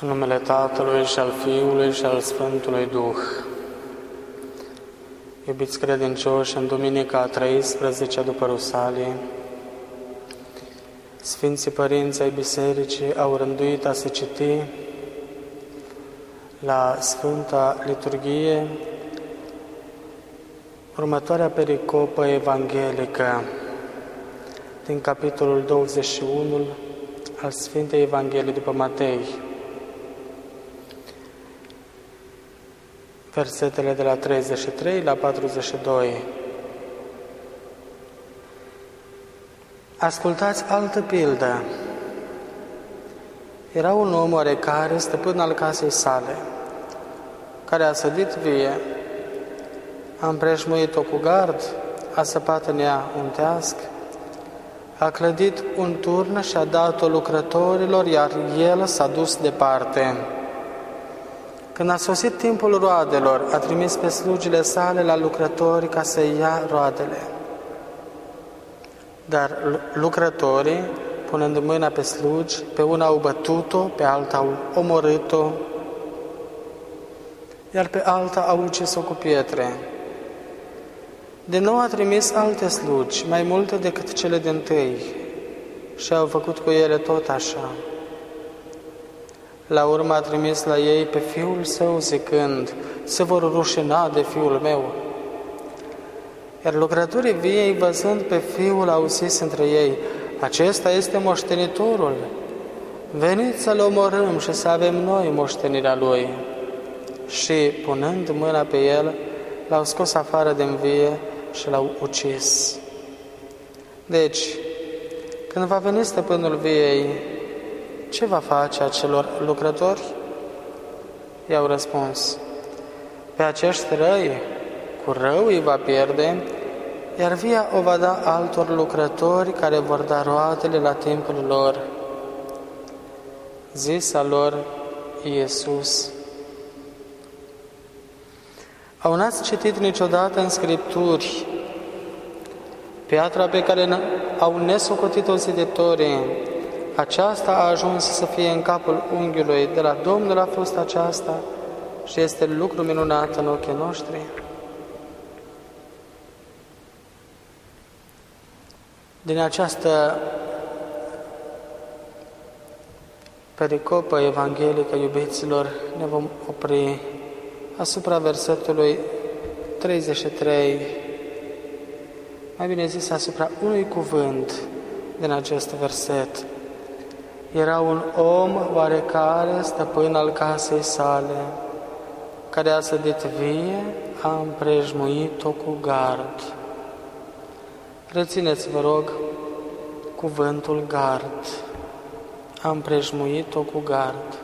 În numele Tatălui și al Fiului și al Sfântului Duh. Iubiți credincioși, în duminica a 13-a după Rusalii, Sfinții Părinți ai Bisericii au rânduit a se citi la Sfânta Liturghie următoarea pericopă evanghelică din capitolul 21 al Sfintei Evangheliei după Matei, versetele de la 33 la 42. Ascultați altă pildă. Era un om oarecare, stăpân al casei sale, care a sădit vie, a împrejmuit-o cu gard, a săpat în ea un teasc, a clădit un turn și a dat-o lucrătorilor, iar el s-a dus departe. Când a sosit timpul roadelor, a trimis pe slugile sale la lucrători ca să ia roadele. Dar lucrătorii, punând mâna pe slugi, pe una au bătut-o, pe alta au omorât-o, iar pe alta au ucis-o cu pietre. Din nou a trimis alte slugi, mai multe decât cele dintâi, și au făcut cu ele tot așa. La urmă a trimis la ei pe fiul său zicând: se vor rușina de fiul meu. Iar lucrătorii viei, văzând pe fiul, au zis între ei: acesta este moștenitorul, veniți să-l omorâm și să avem noi moștenirea lui. Și, punând mâna pe el, l-au scos afară din vie și l-au ucis. Deci, când va veni stăpânul viei, ce va face acelor lucrători? I-au răspuns: pe acești răi, cu rău îi va pierde, iar via o va da altor lucrători care vor da roadele la timpul lor. Zisa lor Iisus: au n-ați citit niciodată în Scripturi piatra pe care au nesocotit-o ziditorii, aceasta a ajuns să fie în capul unghiului, de la Domnul a fost aceasta și este lucru minunat în ochii noștri? Din această pericopă evanghelică, iubiților, ne vom opri asupra versetului 33, mai bine zis asupra unui cuvânt din acest verset. Era un om oarecare, stăpân al casei sale, care a sădit vie, a împrejmuit-o cu gard. Rețineți, vă rog, cuvântul gard. A împrejmuit-o cu gard.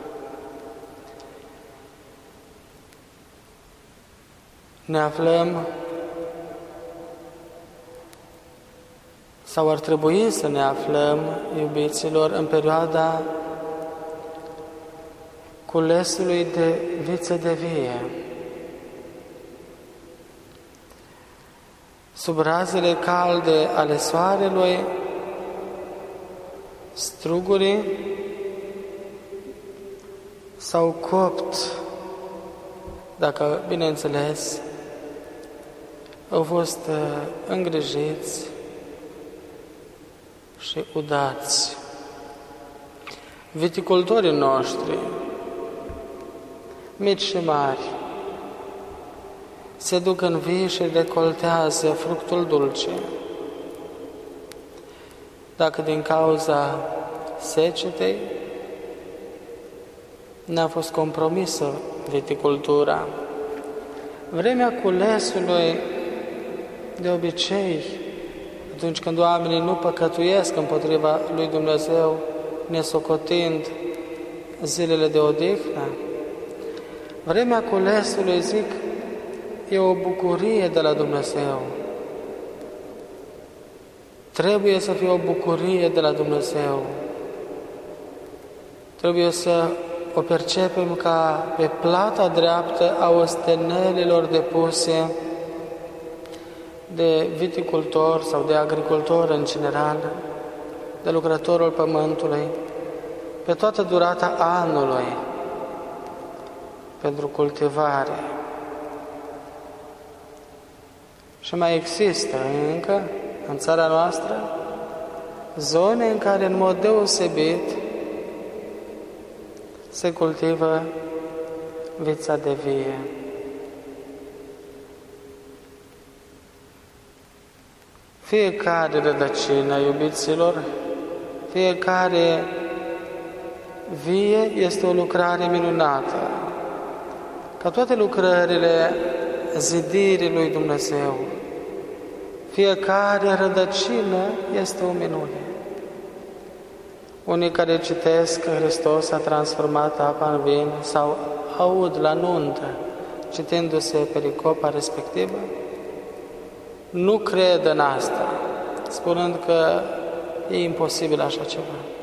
Ne aflăm, sau ar trebui să ne aflăm, iubiților, în perioada culesului de viță de vie. Sub razele calde ale soarelui, strugurii s-au copt, dacă, bineînțeles, au fost îngrijiți și udați. Viticultorii noștri, mici și mari, se duc în vii și recoltează fructul dulce. Dacă din cauza secetei n-a fost compromisă viticultura, vremea culesului, de obicei, atunci când oamenii nu păcătuiesc împotriva lui Dumnezeu, nesocotind zilele de odihnă, vremea culesului, zic, e o bucurie de la Dumnezeu. Trebuie să fie o bucurie de la Dumnezeu. Trebuie să o percepem ca pe plata dreaptă a ostenelilor depuse de viticultor sau de agricultor în general, de lucrătorul pământului, pe toată durata anului, pentru cultivare. Și mai există încă în țara noastră zone în care în mod deosebit se cultivă vița de vie. Fiecare rădăcină, iubiților, fiecare vie este o lucrare minunată. Ca toate lucrările zidirii lui Dumnezeu, fiecare rădăcină este o minune. Unii care citesc că Hristos a transformat apa în vin sau aud la nuntă, citindu-se pericopa respectivă, nu cred în asta, spunând că e imposibil așa ceva.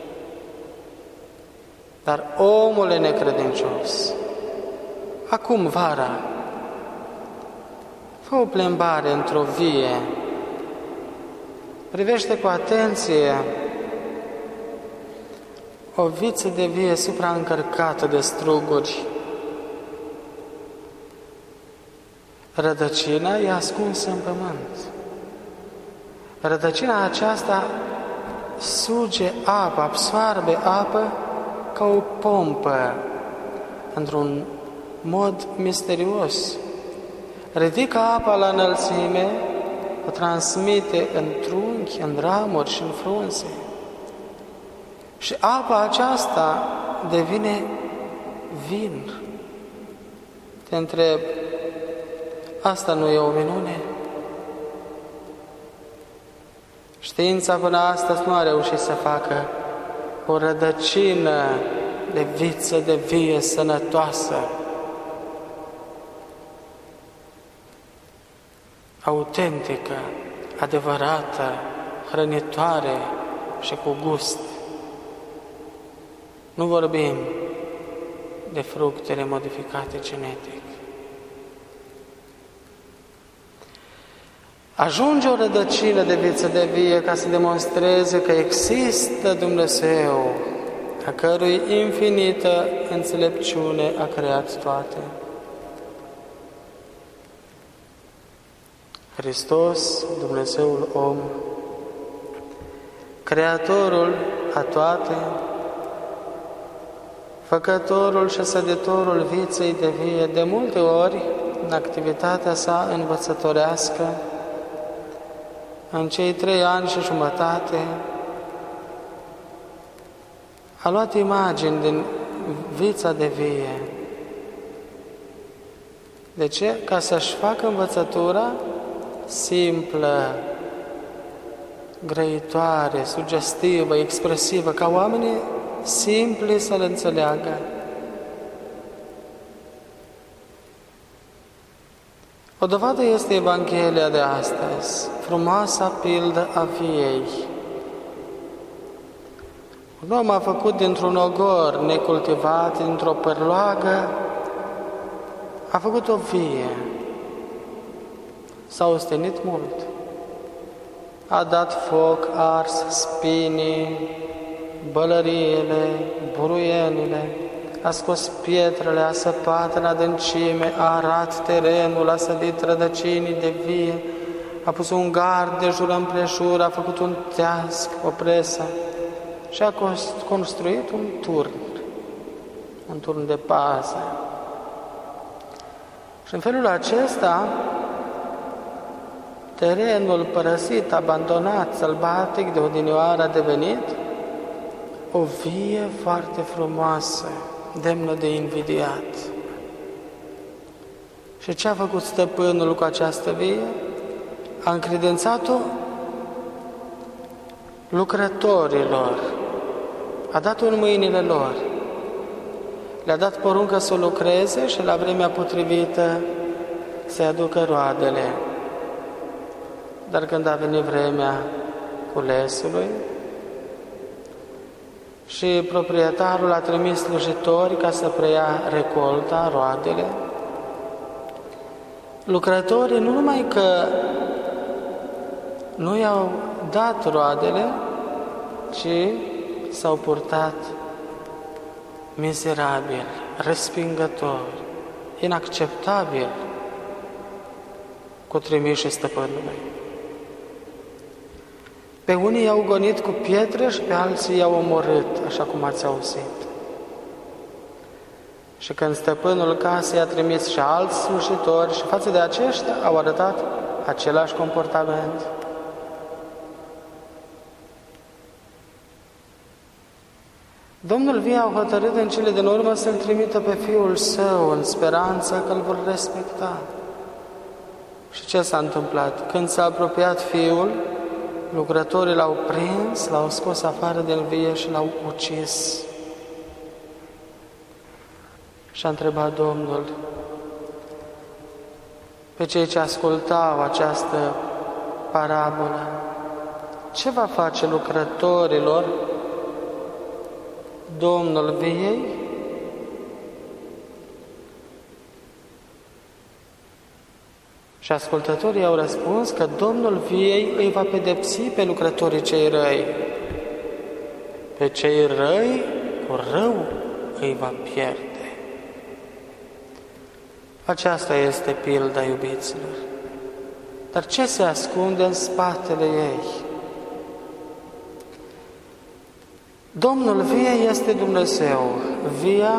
Dar omul necredincios, acum vara, fă o plimbare într-o vie, privește cu atenție o viță de vie supraîncărcată de struguri. Rădăcina e ascunsă în pământ. Rădăcina aceasta suge apă, absoarbe apă ca o pompă, într-un mod misterios. Ridică apa la înălțime, o transmite în trunchi, în ramuri și în frunze. Și apa aceasta devine vin. Te întreb, asta nu e o minune? Știința până astăzi nu a reușit să facă o rădăcină de viță de vie sănătoasă, autentică, adevărată, hrănitoare și cu gust. Nu vorbim de fructele modificate genetic. Ajunge o rădăcină de viță de vie ca să demonstreze că există Dumnezeu, a cărui infinită înțelepciune a creat toate. Hristos, Dumnezeul om, Creatorul a toate, Făcătorul și săditorul viței de vie, de multe ori, în activitatea sa învățătorească, în cei 3 ani și jumătate, a luat imagini din vița de vie. De ce? Ca să-și facă învățătura simplă, grăitoare, sugestivă, expresivă, ca oamenii simpli să le înțeleagă. O dovadă este Evanghelia de astăzi, frumoasa pildă a viei. Un om a făcut dintr-un ogor necultivat, dintr-o părloagă, a făcut o vie. S-a ostenit mult. A dat foc, ars spinii, bălăriile, buruienile, a scos pietrele, a săpat în adâncime, a arat terenul, a sădit rădăcinii de vie, a pus un gard de jur împrejur, a făcut un teasc, o presă și a construit un turn de pază. Și în felul acesta, terenul părăsit, abandonat, sălbatic de odinioară a devenit o vie foarte frumoasă, demnă de invidiat. Și ce a făcut stăpânul cu această vie? A încredințat-o lucrătorilor, a dat-o în mâinile lor, le-a dat poruncă să o lucreze și la vremea potrivită să-i aducă roadele. Dar când a venit vremea culesului și proprietarul a trimis slujitori ca să preia recolta, roadele, lucrătorii nu numai că nu i-au dat roadele, ci s-au purtat mizerabil, respingător, inacceptabil cu trimișii stăpânului. Pe unii i-au gonit cu pietre și pe alții i-au omorât, așa cum ați auzit. Și când stăpânul casei a trimis și alți slujitori și față de aceștia au arătat același comportament. Domnul vie a hotărât în cele din urmă să-L trimită pe Fiul Său în speranța că Îl vor respecta. Și ce s-a întâmplat? Când s-a apropiat Fiul, lucrătorii L-au prins, L-au scos afară din vie și L-au ucis. Și a întrebat Domnul pe cei ce ascultau această parabolă: ce va face lucrătorilor Domnul viei? Și ascultătorii au răspuns că Domnul viei îi va pedepsi pe lucrătorii cei răi. Pe cei răi cu rău îi va pierde. Aceasta este pilda, iubiților. Dar ce se ascunde în spatele ei? Domnul vie este Dumnezeu. Via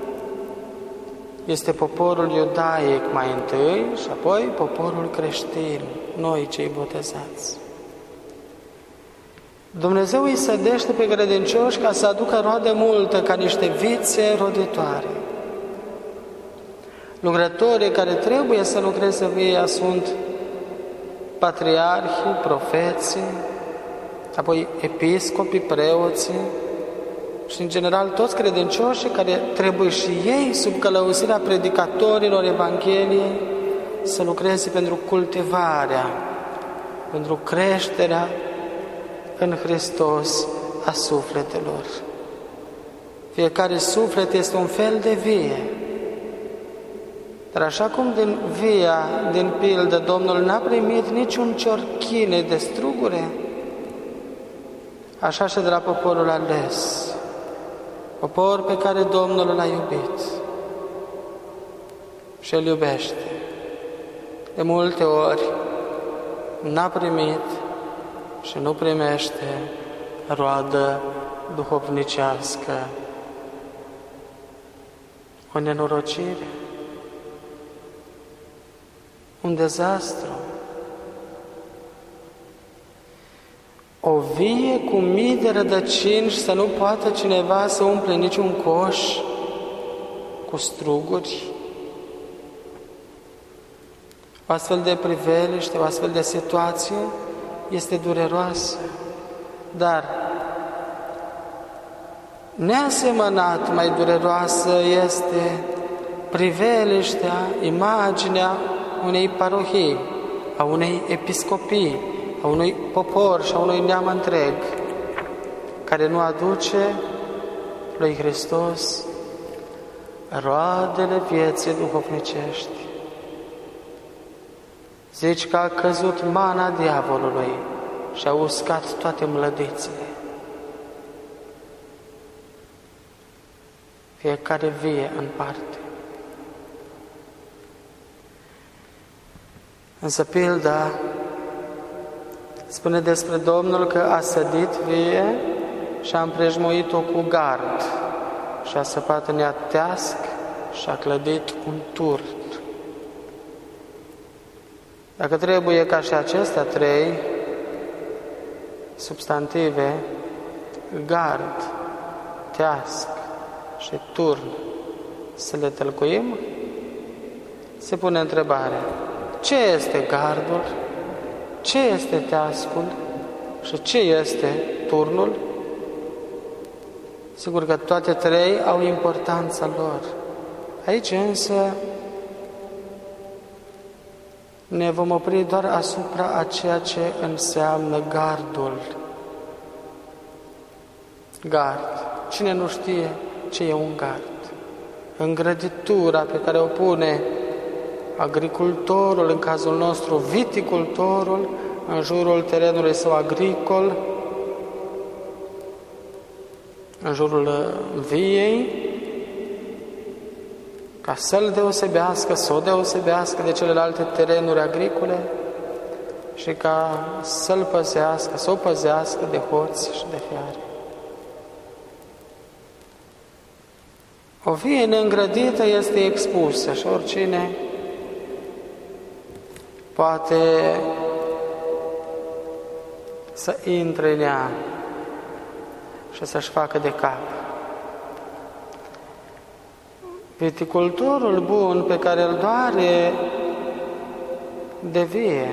este poporul iudaic mai întâi și apoi poporul creștin, noi cei botezați. Dumnezeu îi sădește pe credincioși ca să aducă roade multă, ca niște vițe roditoare. Lucrătorii care trebuie să lucreze via sunt patriarhii, profeții, apoi episcopii, preoții și, în general, toți credincioșii care trebuie și ei, sub călăuzirea predicatorilor Evangheliei, să lucreze pentru cultivarea, pentru creșterea în Hristos a sufletelor. Fiecare suflet este un fel de vie. Dar așa cum din via, din pildă, Domnul n-a primit niciun ciorchine de strugure, așa și de la poporul ales, popor pe care Domnul l-a iubit și îl iubește. De multe ori n-a primit și nu primește roadă duhovnicească, o nenorocire, un dezastru, o vie cu mii de rădăcini și să nu poată cineva să umple niciun coș cu struguri. O astfel de priveliște, o astfel de situație este dureroasă, dar neasemănat mai dureroasă este priveliștea, imaginea unei parohii, a unei episcopii, a unui popor și a unui neam întreg, care nu aduce lui Hristos roadele vieții duhovnicești. Zici că a căzut mana diavolului și a uscat toate mlădițele. Fiecare vie în parte. Însă pilda spune despre Domnul că a sădit vie și a împrejmuit-o cu gard și a săpat în ea teasc și a clădit un turn. Dacă trebuie ca și acestea trei substantive, gard, teasc și turn, să le tălcuim, se pune întrebarea: ce este gardul, ce este teascul și ce este turnul? Sigur că toate trei au importanța lor. Aici însă ne vom opri doar asupra a ceea ce înseamnă gardul. Gard. Cine nu știe ce e un gard? Îngrăditura pe care o pune agricultorul, în cazul nostru viticultorul, în jurul terenului său agricol, în jurul viei, ca să-l deosebească, să o deosebească de celelalte terenuri agricole și ca să-l păzească, să o păzească de hoți și de fiare. O vie neîngrădită este expusă și oricine poate să intre în ea și să-și facă de cap. Viticultorul bun pe care îl doare de vie,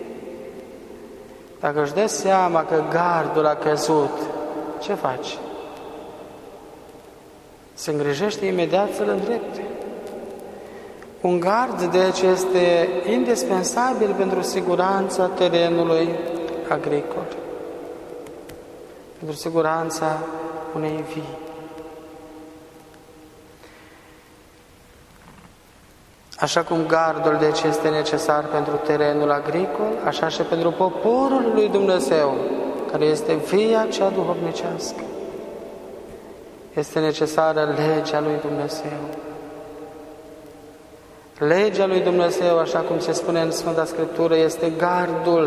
dacă își dă seama că gardul a căzut, ce face? Se îngrijește imediat să-l îndrepte. Un gard, deci, este indispensabil pentru siguranța terenului agricol, pentru siguranța unei vii. Așa cum gardul, deci, este necesar pentru terenul agricol, așa și pentru poporul lui Dumnezeu, care este via cea duhovnicească. Este necesară legea lui Dumnezeu. Legea lui Dumnezeu, așa cum se spune în Sfânta Scriptură, este gardul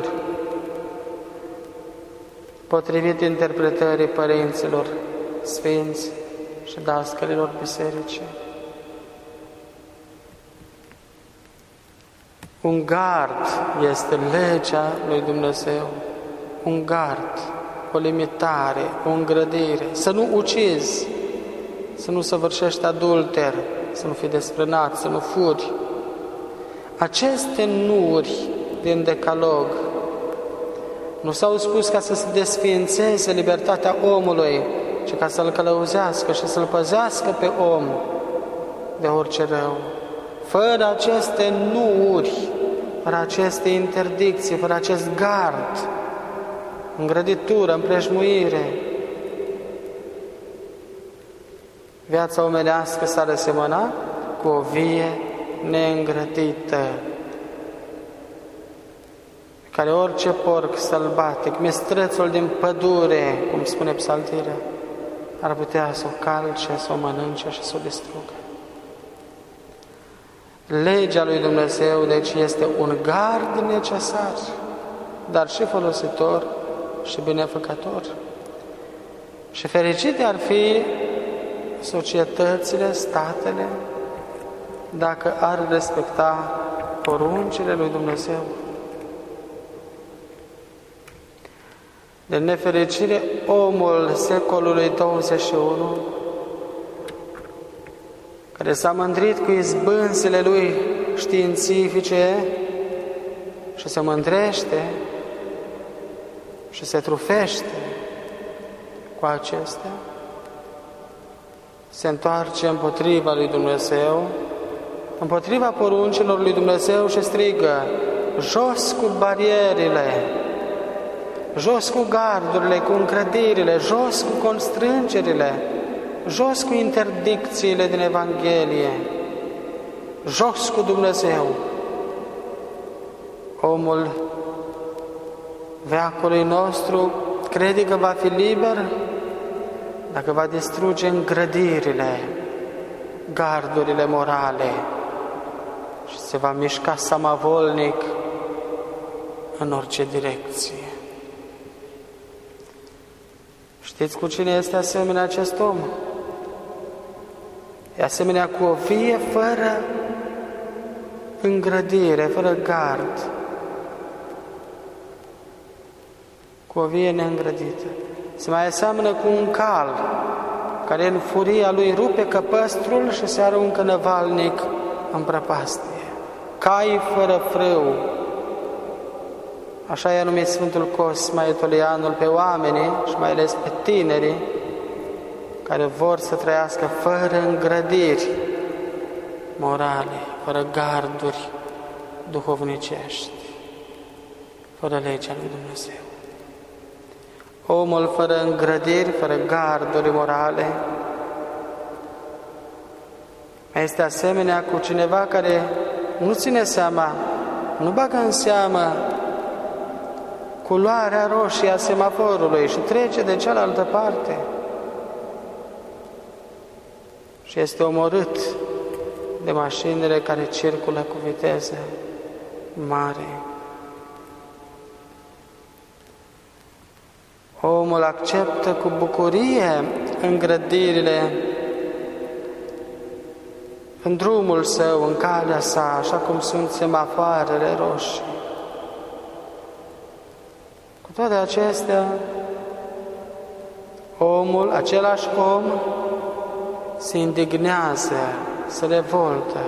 potrivit interpretării părinților sfinți și dascălilor bisericii. Un gard este legea lui Dumnezeu. Un gard, o limitare, o îngrădire. Să nu ucizi, să nu săvârșești adulter, să nu fii desprânat, să nu furi. Aceste nuuri din Decalog nu s-au spus ca să se desființeze libertatea omului, ci ca să-l călăuzească și să-l păzească pe om de orice rău. Fără aceste nuuri, fără aceste interdicții, fără acest gard, îngrăditură, împrejmuire, viața omenească s-ar asemăna cu o vie neîngrădită, care orice porc sălbatic, mistrețul din pădure, cum spune psaltirea, ar putea să o calce, să o mănânce și să o distrugă. Legea lui Dumnezeu, deci, este un gard necesar, dar și folositor și binefăcător. Și fericite ar fi societățile, statele, dacă ar respecta poruncile lui Dumnezeu. De nefericire, omul secolului 21, care s-a mândrit cu izbânzile lui științifice și se mândrește și se trufește cu acestea, se întoarce împotriva lui Dumnezeu, împotriva poruncilor lui Dumnezeu și strigă: jos cu barierile, jos cu gardurile, cu încredirile, jos cu constrângerile, jos cu interdicțiile din Evanghelie, jos cu Dumnezeu. Omul veacului nostru crede că va fi liber dacă va distruge îngrădirile, gardurile morale și se va mișca samavolnic în orice direcție. Știți cu cine este asemenea acest om? E asemenea cu o vie fără îngrădire, fără gard, cu o vie neîngrădită. Se mai aseamănă cu un cal care în furia lui rupe căpăstrul și se aruncă năvalnic în prăpastie. Cai fără frâu. Așa i-a numit Sfântul Cosma Etolianul pe oamenii și mai ales pe tinerii care vor să trăiască fără îngrădiri morale, fără garduri duhovnicești, fără legea lui Dumnezeu. Omul fără îngrădiri, fără garduri morale, este asemenea cu cineva care nu ține seama, nu bagă în seamă culoarea roșie a semaforului și trece de cealaltă parte și este omorât de mașinile care circulă cu viteze mari. Omul acceptă cu bucurie îngrădirile în drumul său, în calea sa, așa cum sunt semafoarele roșii. Cu toate acestea, același om, se indignează, se revoltă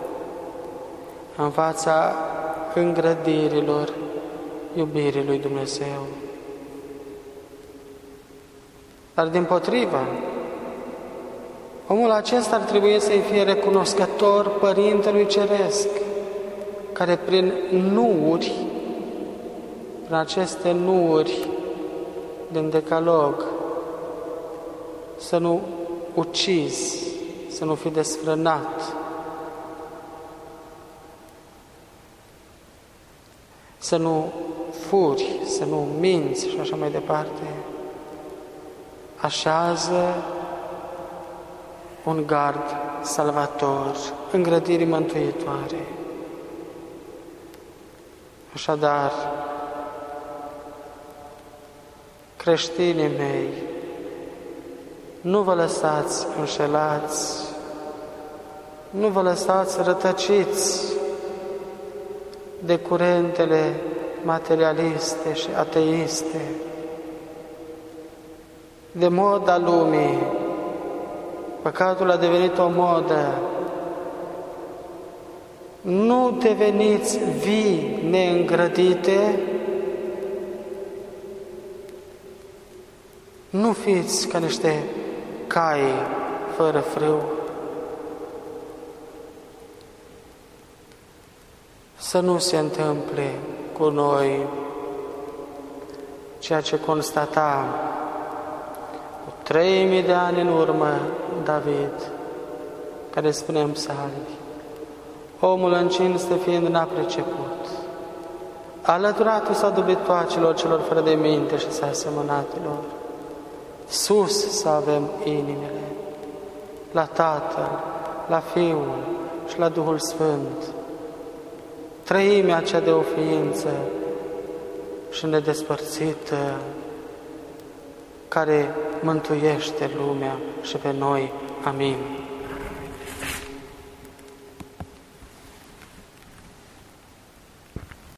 în fața îngrădirilor iubirii lui Dumnezeu. Dar dimpotrivă, omul acesta ar trebui să-i fie recunoscător Părintelui Ceresc, care prin aceste nuuri din Decalog, să nu ucizi, să nu fii desfrânat, să nu furi, să nu minți și așa mai departe, așează un gard salvator, îngrădiri mântuitoare. Așadar, creștinii mei, nu vă lăsați înșelați, nu vă lăsați rătăciți de curentele materialiste și ateiste, de moda lumii. Păcatul a devenit o modă. Nu deveniți vii neîngrădite, nu fiți ca niște cai fără frâu. Să nu se întâmple cu noi ceea ce constata cu 3000 de ani în urmă David, care spune în psalmi: omul în cinste fiind n-a priceput, alăturatul s-a dobitoacelor celor fără de minte și s-a asemănatelor. Sus să avem inimile, la Tatăl, la Fiul și la Duhul Sfânt, trăimea cea de o ființă și nedespărțită, care mântuiește lumea și pe noi. Amin.